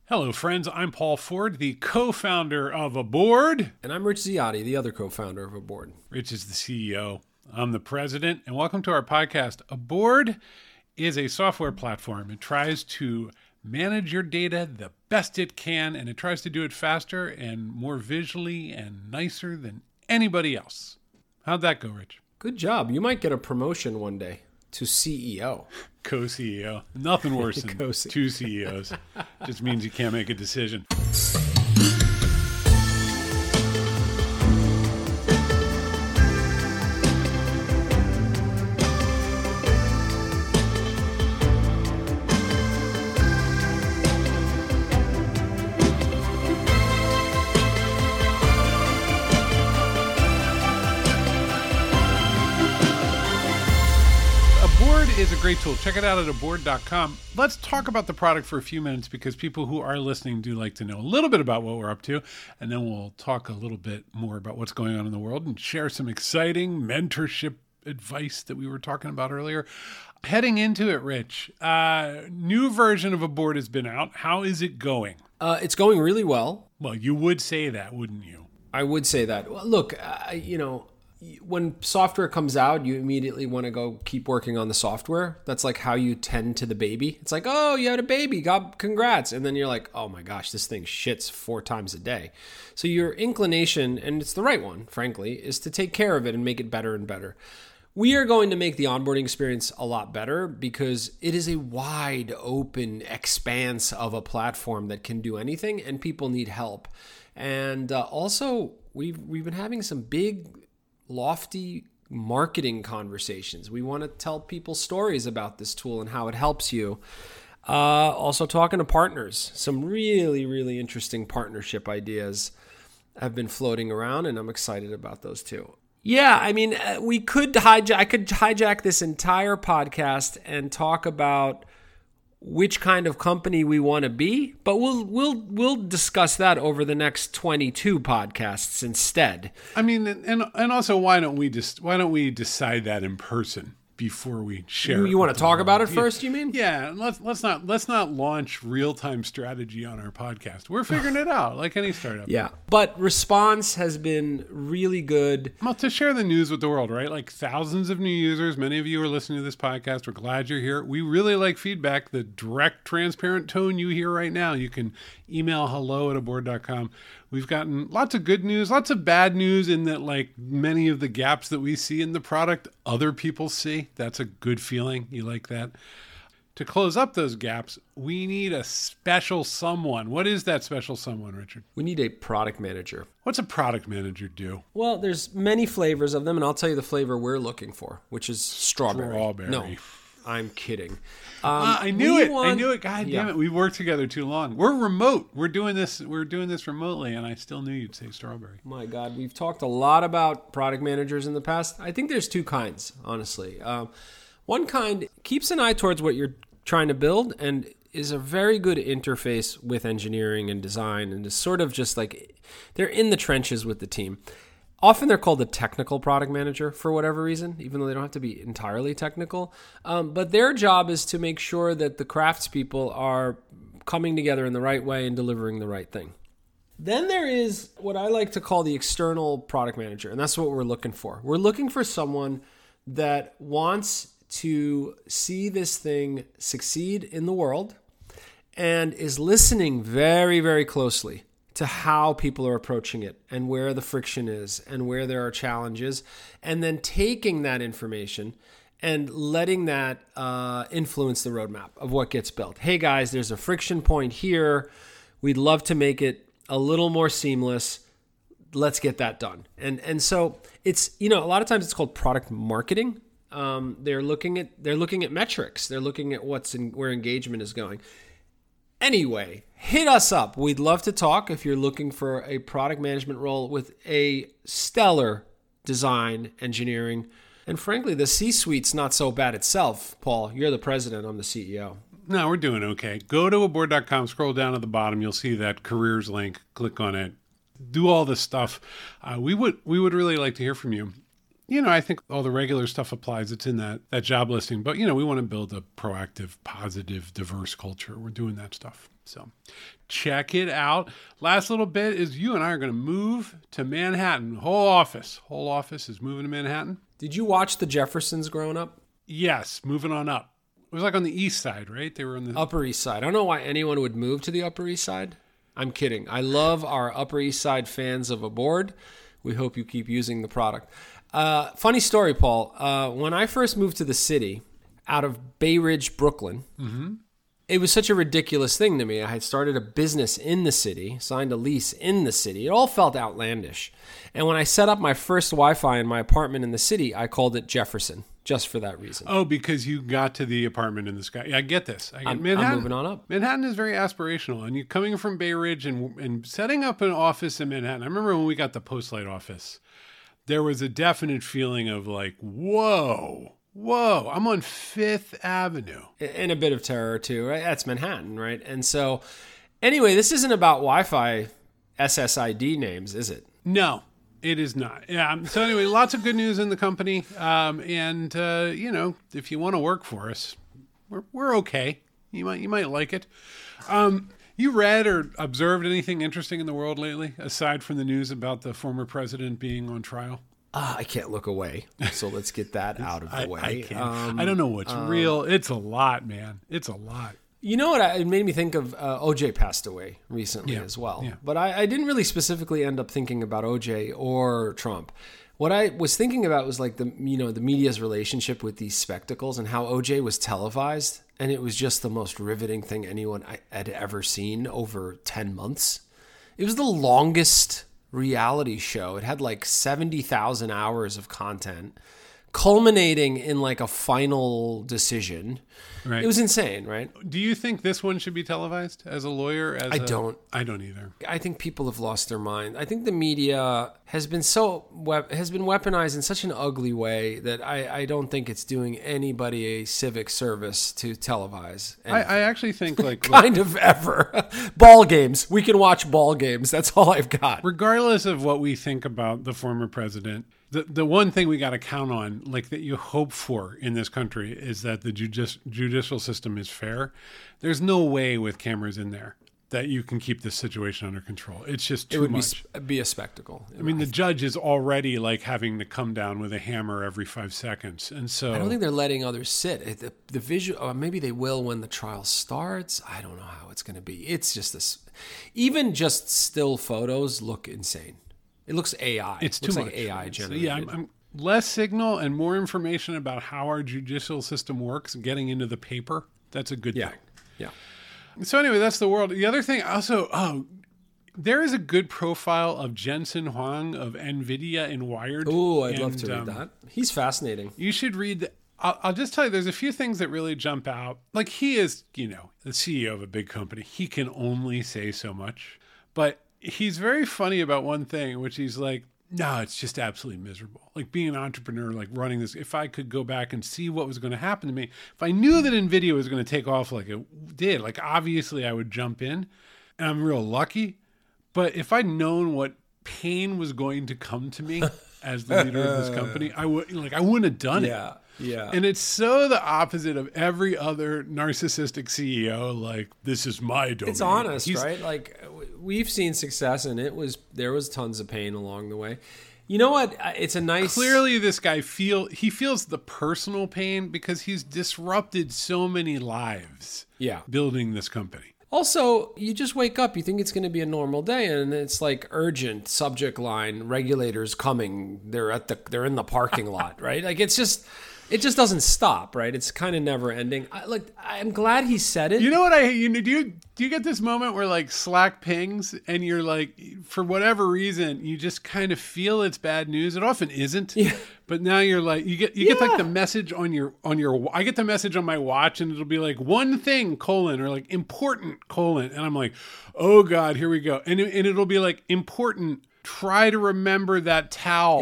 Hello, friends. I'm Paul Ford, the co-founder of Aboard. And I'm Rich Ziotti, the other co-founder of Aboard. Rich is the CEO. I'm the president. And welcome to our podcast. Aboard is a software platform. It tries to manage your data the best it can, and it tries to do it faster and more visually and nicer than anybody else. How'd that go, Rich? Good job. You might get a promotion one day to CEO. Co-CEO. Nothing worse than two CEOs. Just means you can't make a decision. Is a great tool. Check it out at aboard.com. Let's talk about the product for a few minutes because people who are listening do like to know a little bit about what we're up to, and then we'll talk a little bit more about what's going on in the world and share some exciting mentorship advice that we were talking about earlier. Heading into it, Rich, new version of Aboard has been out. How is it going? It's going really well. Well, you would say that, wouldn't you? I would say that. Well, look, when software comes out, you immediately want to go keep working on the software. That's like how you tend to the baby. It's like, oh, you had a baby. God, congrats. And then you're like, oh my gosh, this thing shits 4 times a day. So your inclination, and it's the right one, frankly, is to take care of it and make it better and better. We are going to make the onboarding experience a lot better because it is a wide open expanse of a platform that can do anything, and people need help. And also, we've been having some big, lofty marketing conversations. We want to tell people stories about this tool and how it helps you. Also talking to partners. Some really, really interesting partnership ideas have been floating around, and I'm excited about those too. Yeah, I mean, I could hijack this entire podcast and talk about which kind of company we want to be, but we'll discuss that over the next 22 podcasts instead. I mean, and also why don't we decide that in person before we share? You want to talk about it first, you mean? Yeah, let's not launch real-time strategy on our podcast. We're figuring it out like any startup. Yeah, but response has been really good. Well, to share the news with the world, right? Like thousands of new users. Many of you are listening to this podcast. We're glad you're here. We really like feedback. The direct, transparent tone you hear right now. You can email hello@aboard.com. We've gotten lots of good news, lots of bad news in that, like, many of the gaps that we see in the product, other people see. That's a good feeling. You like that? To close up those gaps, we need a special someone. What is that special someone, Richard? We need a product manager. What's a product manager do? Well, there's many flavors of them, and I'll tell you the flavor we're looking for, which is strawberry. No, I'm kidding. I knew it. God damn it. We worked together too long. We're remote. We're doing this remotely, and I still knew you'd say strawberry. My God, we've talked a lot about product managers in the past. I think there's 2 kinds, honestly. One kind keeps an eye towards what you're trying to build and is a very good interface with engineering and design, and is sort of just like they're in the trenches with the team. Often they're called a technical product manager for whatever reason, even though they don't have to be entirely technical. But their job is to make sure that the craftspeople are coming together in the right way and delivering the right thing. Then there is what I like to call the external product manager, and that's what we're looking for. We're looking for someone that wants to see this thing succeed in the world and is listening very, very closely to how people are approaching it and where the friction is and where there are challenges, and then taking that information and letting that influence the roadmap of what gets built. Hey guys, there's a friction point here. We'd love to make it a little more seamless. Let's get that done. And so it's, a lot of times it's called product marketing. They're looking at metrics. They're looking at where engagement is going. Anyway, hit us up. We'd love to talk if you're looking for a product management role with a stellar design, engineering, and frankly, the C-suite's not so bad itself. Paul, you're the president. I'm the CEO. No, we're doing okay. Go to aboard.com, scroll down at the bottom. You'll see that careers link. Click on it. Do all this stuff. We would really like to hear from you. I think all the regular stuff applies. It's in that job listing. But, we want to build a proactive, positive, diverse culture. We're doing that stuff. So check it out. Last little bit is you and I are going to move to Manhattan. Whole office is moving to Manhattan. Did you watch the Jeffersons growing up? Yes, moving on up. It was like on the east side, right? They were on the Upper East Side. I don't know why anyone would move to the Upper East Side. I'm kidding. I love our Upper East Side fans of Aboard. We hope you keep using the product. Funny story, Paul. When I first moved to the city out of Bay Ridge, Brooklyn, it was such a ridiculous thing to me. I had started a business in the city, signed a lease in the city. It all felt outlandish. And when I set up my first Wi-Fi in my apartment in the city, I called it Jefferson, just for that reason. Oh, because you got to the apartment in the sky. Yeah, I get this. I'm Manhattan, moving on up. Manhattan is very aspirational. And you coming from Bay Ridge and setting up an office in Manhattan. I remember when we got the Postlight office, there was a definite feeling of like, whoa, I'm on Fifth Avenue. And a bit of terror too, right? That's Manhattan, right? And so anyway, this isn't about Wi-Fi SSID names, is it? No, it is not. Yeah. So anyway, lots of good news in the company. If you want to work for us, we're okay. You might like it. You read or observed anything interesting in the world lately, aside from the news about the former president being on trial? I can't look away, so let's get that out of the way. I can't. I don't know what's real. It's a lot, man. It's a lot. You know what? It made me think of OJ passed away recently as well. Yeah. But I didn't really specifically end up thinking about OJ or Trump. What I was thinking about was like the media's relationship with these spectacles and how OJ was televised. And it was just the most riveting thing anyone had ever seen over 10 months. It was the longest reality show. It had like 70,000 hours of content, culminating in like a final decision. Right. It was insane, right? Do you think this one should be televised as a lawyer? I don't. I don't either. I think people have lost their mind. I think the media has been weaponized in such an ugly way that I don't think it's doing anybody a civic service to televise. I actually think like kind of ever. Ball games. We can watch ball games. That's all I've got. Regardless of what we think about the former president, the one thing we got to count on, like that you hope for in this country, is that the judicial system is fair. There's no way with cameras in there that you can keep this situation under control. It's just too much. It would be a spectacle. I mean, the judge is already like having to come down with a hammer every 5 seconds. And so I don't think they're letting others sit. The visual, or maybe they will when the trial starts. I don't know how it's going to be. It's just this. Even just still photos look insane. It looks AI. It's too much. Like AI generated. So I'm less signal and more information about how our judicial system works getting into the paper. That's a good thing. Yeah. So anyway, that's the world. The other thing also, there is a good profile of Jensen Huang of NVIDIA in Wired. Oh, I'd love to read that. He's fascinating. You should read. I'll just tell you, there's a few things that really jump out. Like he is, the CEO of a big company. He can only say so much, but he's very funny about one thing, which he's like, no, it's just absolutely miserable. Like being an entrepreneur, like running this, if I could go back and see what was going to happen to me, if I knew that NVIDIA was going to take off like it did, like obviously I would jump in and I'm real lucky. But if I'd known what pain was going to come to me as the leader of this company, I wouldn't have done it. Yeah. And it's so the opposite of every other narcissistic CEO. Like, this is my domain. It's honest, right? Like, we've seen success, and there was tons of pain along the way. You know what? It's a nice. Clearly, this guy feels the personal pain because he's disrupted so many lives. Yeah, building this company. Also, you just wake up, you think it's going to be a normal day, and it's like urgent subject line, regulators coming. They're in the parking lot, right? Like it just doesn't stop, right? It's kind of never ending. I'm glad he said it. You know what do you get this moment where like Slack pings and you're like, for whatever reason, you just kind of feel it's bad news. It often isn't. Yeah. But now you're like, you get like the message on your, I get the message on my watch and it'll be like one thing, or like important, and I'm like, oh God, here we go. And it'll be like important, try to remember that towel.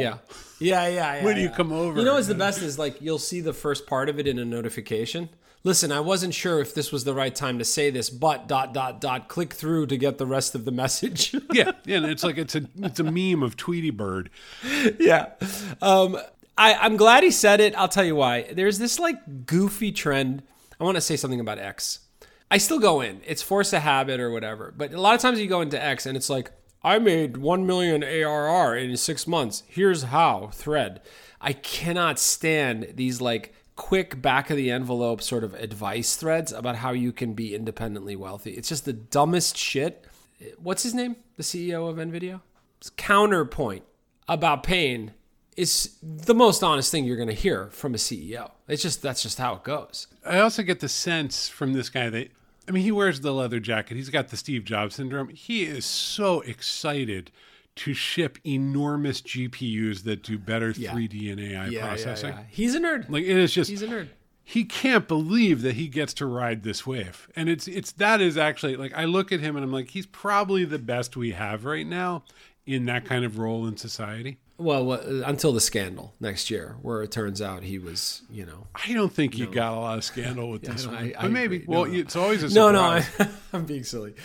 Yeah. When you come over. You know what's the best is like you'll see the first part of it in a notification. Listen, I wasn't sure if this was the right time to say this, but ... click through to get the rest of the message. Yeah, and it's like it's a meme of Tweety Bird. Yeah. I'm glad he said it. I'll tell you why. There's this like goofy trend. I want to say something about X. I still go in. It's force of habit or whatever. But a lot of times you go into X and it's like, I made 1 million ARR in 6 months. Here's how, thread. I cannot stand these like quick back of the envelope sort of advice threads about how you can be independently wealthy. It's just the dumbest shit. What's his name? The CEO of NVIDIA? His counterpoint about pain is the most honest thing you're going to hear from a CEO. That's just how it goes. I also get the sense from this guy that, I mean, he wears the leather jacket. He's got the Steve Jobs syndrome. He is so excited to ship enormous GPUs that do better 3D and AI processing. Yeah. He's a nerd. Like, it is just, he's a nerd. He can't believe that he gets to ride this wave. And that is actually, like, I look at him and I'm like, he's probably the best we have right now in that kind of role in society. Well, until the scandal next year, where it turns out he was, I don't think you got a lot of scandal with this one. I but maybe. agree. Well, it's always a surprise. No, I'm being silly.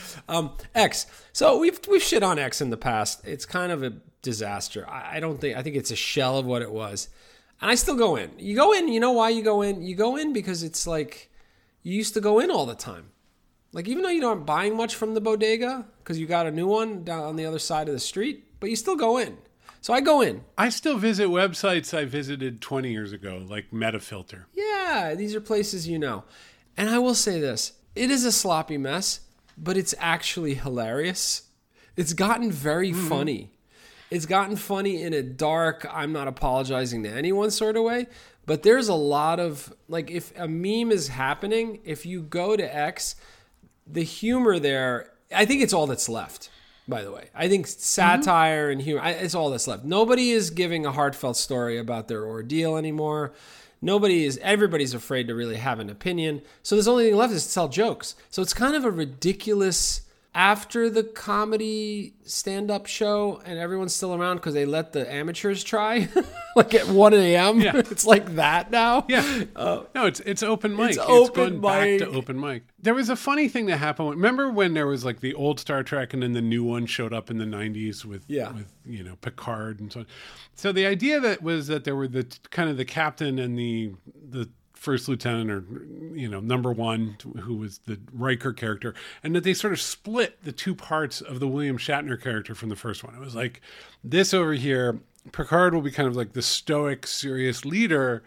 X. So we've shit on X in the past. It's kind of a disaster. I think it's a shell of what it was. And I still go in. You go in, you know why you go in? You go in because it's like you used to go in all the time. Like, even though you aren't buying much from the bodega because you got a new one down on the other side of the street, but you still go in. So I go in. I still visit websites I visited 20 years ago, like Metafilter. Yeah, these are places you know. And I will say this. It is a sloppy mess, but it's actually hilarious. It's gotten very funny. It's gotten funny in a dark, I'm not apologizing to anyone sort of way. But there's a lot of, like, if a meme is happening, if you go to X, the humor there, I think it's all that's left. By the way, I think satire and humor, it's all that's left. Nobody is giving a heartfelt story about their ordeal anymore. Everybody's afraid to really have an opinion. So there's only thing left is to tell jokes. So it's kind of a ridiculous, after the comedy stand-up show and everyone's still around because they let the amateurs try, like at 1 a.m. Yeah. It's like that now. Yeah. No, it's open mic. It's open going back mic. to open mic. There was a funny thing that happened. Remember when there was like the old Star Trek and then the new one showed up in the 90s with Picard and so on. So the idea that was that there were the kind of the captain and the first lieutenant or number one, who was the Riker character, and that they sort of split the two parts of the William Shatner character from the first one. It was like this over here, Picard will be kind of like the stoic, serious leader,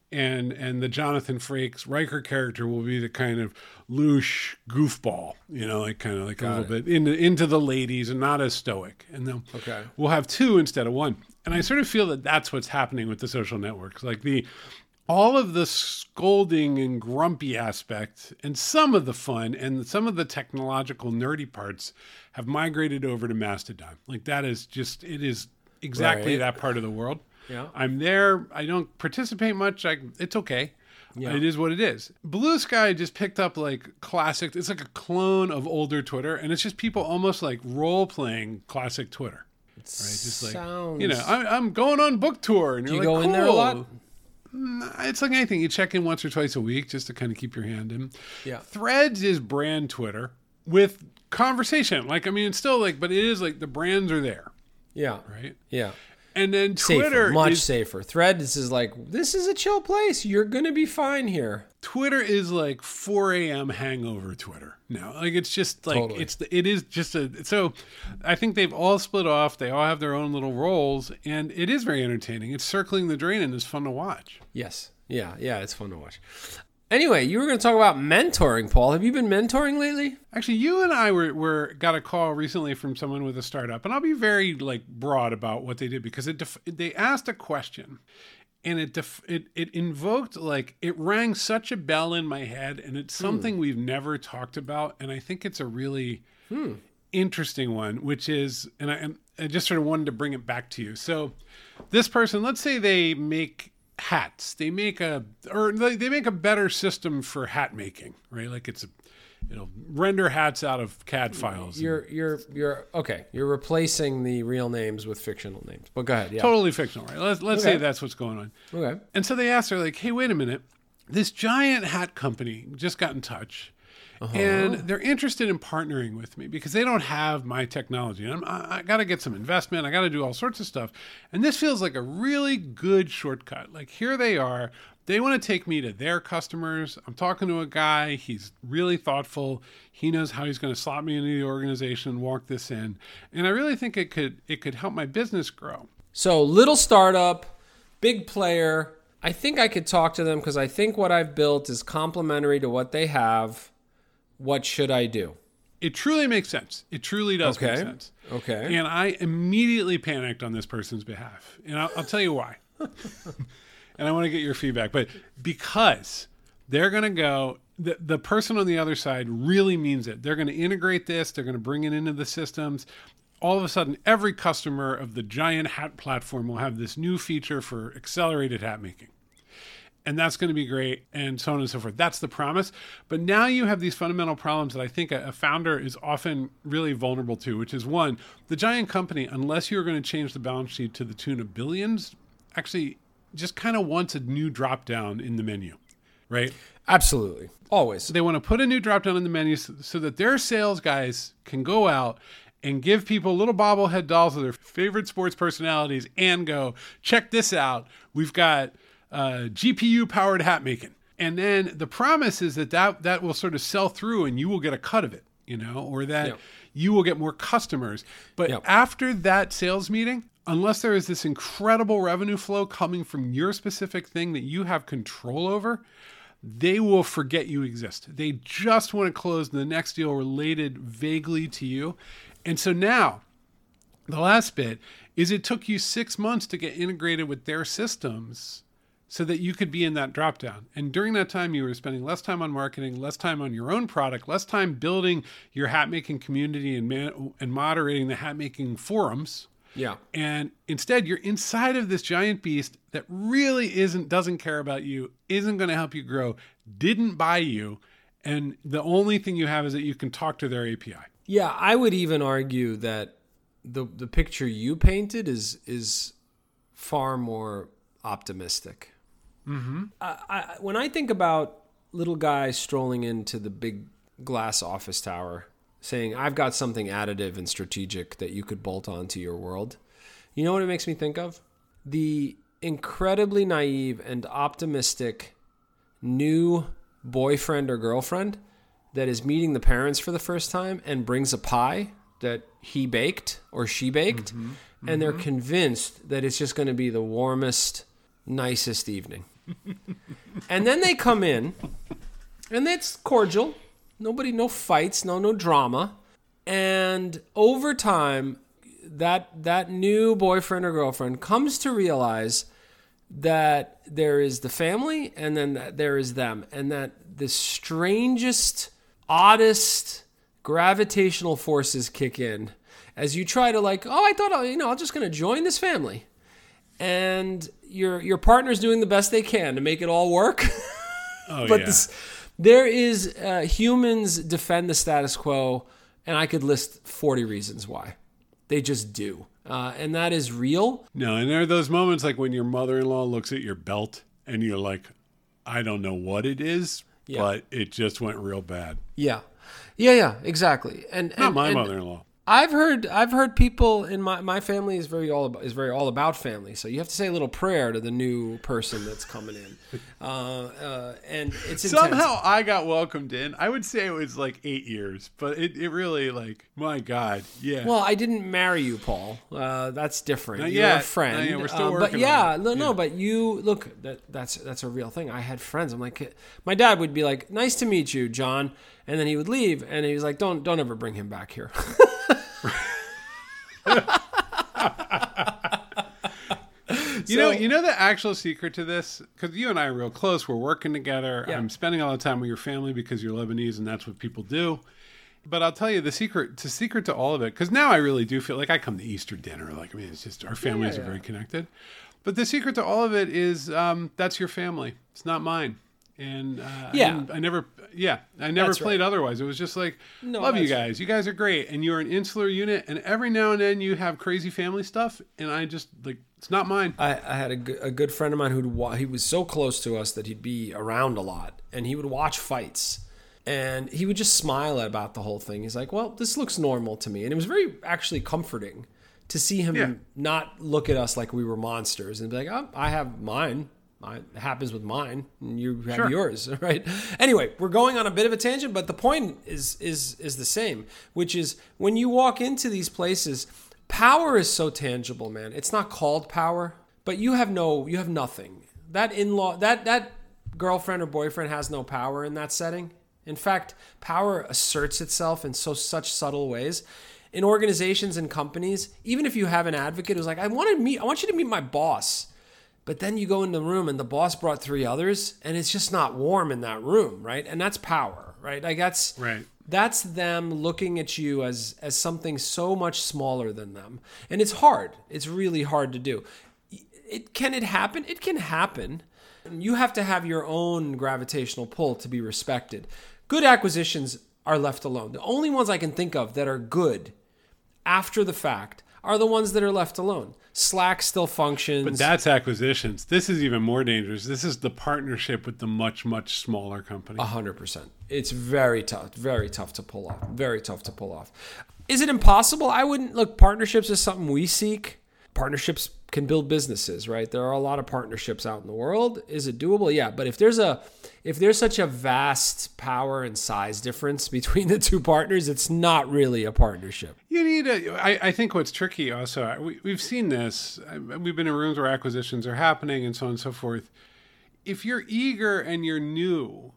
and the Jonathan Frakes Riker character will be the kind of louche goofball, like kind of like a little bit into the ladies and not as stoic. And then we'll have two instead of one. And I sort of feel that that's what's happening with the social networks. Like all of the scolding and grumpy aspect and some of the fun and some of the technological nerdy parts have migrated over to Mastodon. Like it is exactly that part of the world. Yeah. I'm there. I don't participate much. It's okay. Yeah. It is what it is. Blue Sky just picked up like classic. It's like a clone of older Twitter. And it's just people almost like role playing classic Twitter. Right? Just like, I'm going on book tour. And Do you're you like, go cool. in there a lot? It's like anything. You check in once or twice a week just to kind of keep your hand in. Yeah. Threads is brand Twitter with conversation. Like, I mean, it's still like, but it is like the brands are there. Yeah. Right? Yeah. And then Twitter much safer. Threads is like, this is a chill place. You're going to be fine here. Twitter is like 4 a.m. hangover Twitter now. Like, it's just like, Totally. it is just so I think they've all split off. They all have their own little roles, and it is very entertaining. It's circling the drain and it's fun to watch. Yes. Yeah. It's fun to watch. Anyway, you were going to talk about mentoring, Paul. Have you been mentoring lately? Actually, you and I got a call recently from someone with a startup, and I'll be very like broad about what they did because they asked a question, and it invoked, like, it rang such a bell in my head, and it's something we've never talked about, and I think it's a really interesting one, which is, and I just sort of wanted to bring it back to you. So, this person, let's say they make hats. They make a better system for hat making, right? Like it'll render hats out of CAD files. You're okay. You're replacing the real names with fictional names. But go ahead. Yeah. Totally fictional, right? Let's say that's what's going on. Okay. And so they asked her, like, hey, wait a minute. This giant hat company just got in touch, And they're interested in partnering with me because they don't have my technology. And I got to get some investment. I got to do all sorts of stuff. And this feels like a really good shortcut. Like here they are. They want to take me to their customers. I'm talking to a guy. He's really thoughtful. He knows how he's going to slot me into the organization, walk this in. And I really think it could help my business grow. So little startup, big player. I think I could talk to them because I think what I've built is complementary to what they have. What should I do? It truly makes sense. It truly does make sense. Okay. And I immediately panicked on this person's behalf. And I'll tell you why. And I want to get your feedback. But because they're going to go, the person on the other side really means it. They're going to integrate this. They're going to bring it into the systems. All of a sudden, every customer of the giant hat platform will have this new feature for accelerated hat making. And that's going to be great, and so on and so forth. That's the promise. But now you have these fundamental problems that I think a founder is often really vulnerable to, which is one, the giant company, unless you're going to change the balance sheet to the tune of billions, actually just kind of wants a new drop down in the menu, right? Absolutely. Always. They want to put a new drop down in the menu so that their sales guys can go out and give people little bobblehead dolls of their favorite sports personalities and go, check this out. We've got GPU-powered hat making. And then the promise is that will sort of sell through and you will get a cut of it, or that you will get more customers. But after that sales meeting, unless there is this incredible revenue flow coming from your specific thing that you have control over, they will forget you exist. They just want to close the next deal related vaguely to you. And so now, the last bit is it took you 6 months to get integrated with their systems so that you could be in that drop down. And during that time, you were spending less time on marketing, less time on your own product, less time building your hat making community and moderating the hat making forums. Yeah. And instead, you're inside of this giant beast that really doesn't care about you, isn't going to help you grow, didn't buy you, and the only thing you have is that you can talk to their API. Yeah, I would even argue that the picture you painted is far more optimistic. Mm-hmm. When I think about little guys strolling into the big glass office tower saying, I've got something additive and strategic that you could bolt onto your world, you know what it makes me think of? The incredibly naive and optimistic new boyfriend or girlfriend that is meeting the parents for the first time and brings a pie that he baked or she baked, and they're convinced that it's just going to be the warmest, nicest evening. And then they come in, and it's cordial. No fights, no drama. And over time, that new boyfriend or girlfriend comes to realize that there is the family and then that there is them. And that the strangest, oddest gravitational forces kick in as you try to I thought, I'm just going to join this family. And your partner's doing the best they can to make it all work. But there is humans defend the status quo, and I could list 40 reasons why. They just do. And that is real. No, and there are those moments like when your mother-in-law looks at your belt and you're like, I don't know what it is, but it just went real bad. Yeah, exactly. And not my mother-in-law. I've heard people in my family is very all about family. So you have to say a little prayer to the new person that's coming in, and it's somehow intense. I got welcomed in. I would say it was like 8 years, but it really my God, yeah. Well, I didn't marry you, Paul. That's different. Not You're yet. a friend. We're still working. But you look. That's a real thing. I had friends. I'm like, my dad would be like, "Nice to meet you, John," and then he would leave, and he was like, "Don't ever bring him back here." You know the actual secret to this, because you and I are real close. We're working together. Yeah. I'm spending all the time with your family because you're Lebanese and that's what people do. But I'll tell you the secret to all of it, because now I really do feel like I come to Easter dinner. It's just our families are very connected. But the secret to all of it is that's your family. It's not mine. And I never played otherwise. It was just like, love you guys. You guys are great. And you're an insular unit. And every now and then you have crazy family stuff. And I just it's not mine. I had a good friend of mine he was so close to us that he'd be around a lot. And he would watch fights. And he would just smile about the whole thing. He's like, well, this looks normal to me. And it was very actually comforting to see him not look at us like we were monsters and be like, oh, I have mine. It happens with mine and you have yours, right? Anyway, we're going on a bit of a tangent, but the point is the same, which is when you walk into these places, power is so tangible, man. It's not called power, but you have nothing. That in-law, that girlfriend or boyfriend has no power in that setting. In fact, power asserts itself in such subtle ways. In organizations and companies, even if you have an advocate who's like, I want you to meet my boss. But then you go in the room and the boss brought 3 others and it's just not warm in that room, right? And that's power, right? Like that's them looking at you as something so much smaller than them. And it's hard. It's really hard to do. Can it happen? It can happen. You have to have your own gravitational pull to be respected. Good acquisitions are left alone. The only ones I can think of that are good after the fact are the ones that are left alone. Slack still functions. But that's acquisitions. This is even more dangerous. This is the partnership with the much, much smaller company. 100%. It's very tough to pull off. Very tough to pull off. Is it impossible? I wouldn't look. Partnerships is something we seek. Partnerships can build businesses, right? There are a lot of partnerships out in the world. Is it doable? Yeah. But if there's such a vast power and size difference between the two partners, it's not really a partnership. You need I think what's tricky also, we've seen this. We've been in rooms where acquisitions are happening and so on and so forth. If you're eager and you're new,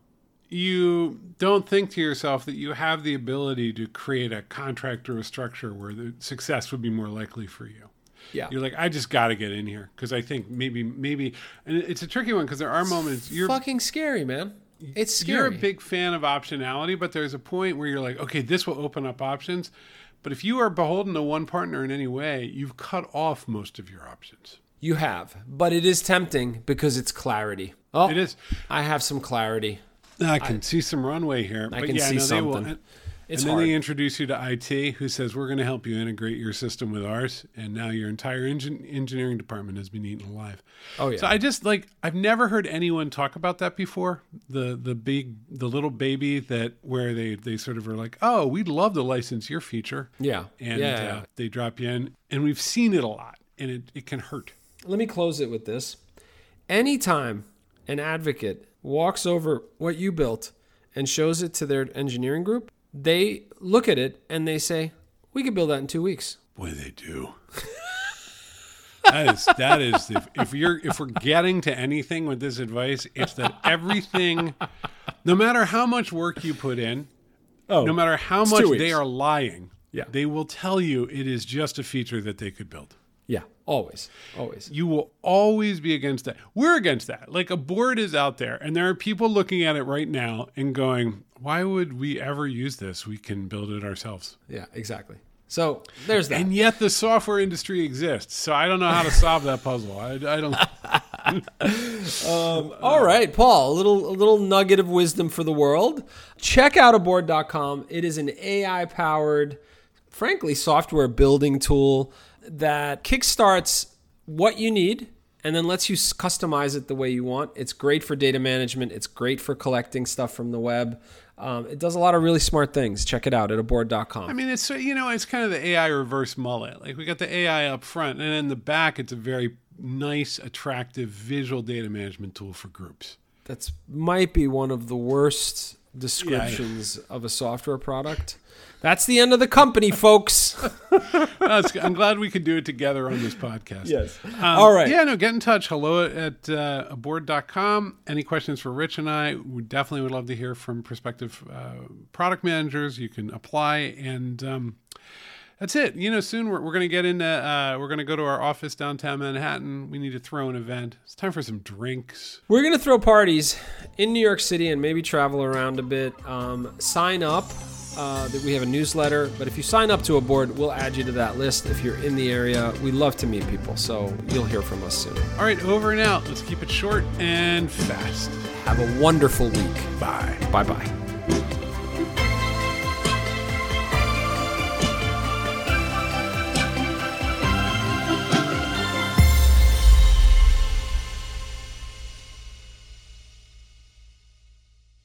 you don't think to yourself that you have the ability to create a contract or a structure where the success would be more likely for you. Yeah. You're like, I just got to get in here because I think maybe, and it's a tricky one because there are moments. You're fucking scary, man. It's scary. You're a big fan of optionality, but there's a point where you're like, okay, this will open up options. But if you are beholden to one partner in any way, you've cut off most of your options. You have, but it is tempting because it's clarity. Oh, it is. I have some clarity. I can see some runway here. I can see something. It's hard. Then they introduce you to IT, who says, we're going to help you integrate your system with ours. And now your entire engineering department has been eaten alive. Oh, yeah. So I've never heard anyone talk about that before. The little baby where they sort of are like, oh, we'd love to license your feature. Yeah. And they drop you in. And we've seen it a lot. And it can hurt. Let me close it with this. Anytime an advocate walks over what you built and shows it to their engineering group, they look at it and they say, we could build that in 2 weeks. Boy, they do. That is if we're getting to anything with this advice, it's that everything, no matter how much work you put in, no matter how much they are lying, they will tell you it is just a feature that they could build. Yeah, always. You will always be against that. We're against that. Like a board is out there and there are people looking at it right now and going, why would we ever use this? We can build it ourselves. Yeah, exactly. So there's that. And yet the software industry exists. So I don't know how to solve that puzzle. I don't. All right, Paul, a little nugget of wisdom for the world. Check out aboard.com. It is an AI-powered, frankly, software building tool that kickstarts what you need and then lets you customize it the way you want. It's great for data management. It's great for collecting stuff from the web. It does a lot of really smart things. Check it out at aboard.com. I mean, it's kind of the AI reverse mullet. Like we got the AI up front, and in the back, it's a very nice, attractive visual data management tool for groups. That might be one of the worst descriptions of a software product. That's the end of the company, folks. I'm glad we could do it together on this podcast. Yes. All right. Yeah, get in touch. Hello at aboard.com. Any questions for Rich and I? We definitely would love to hear from prospective product managers. You can apply. And that's it. Soon we're going to get into, we're going to go to our office downtown Manhattan. We need to throw an event. It's time for some drinks. We're going to throw parties in New York City and maybe travel around a bit. Sign up. We have a newsletter, but if you sign up to Aboard, we'll add you to that list if you're in the area. We love to meet people, so you'll hear from us soon. All right, over and out. Let's keep it short and fast. Have a wonderful week. Bye. Bye-bye.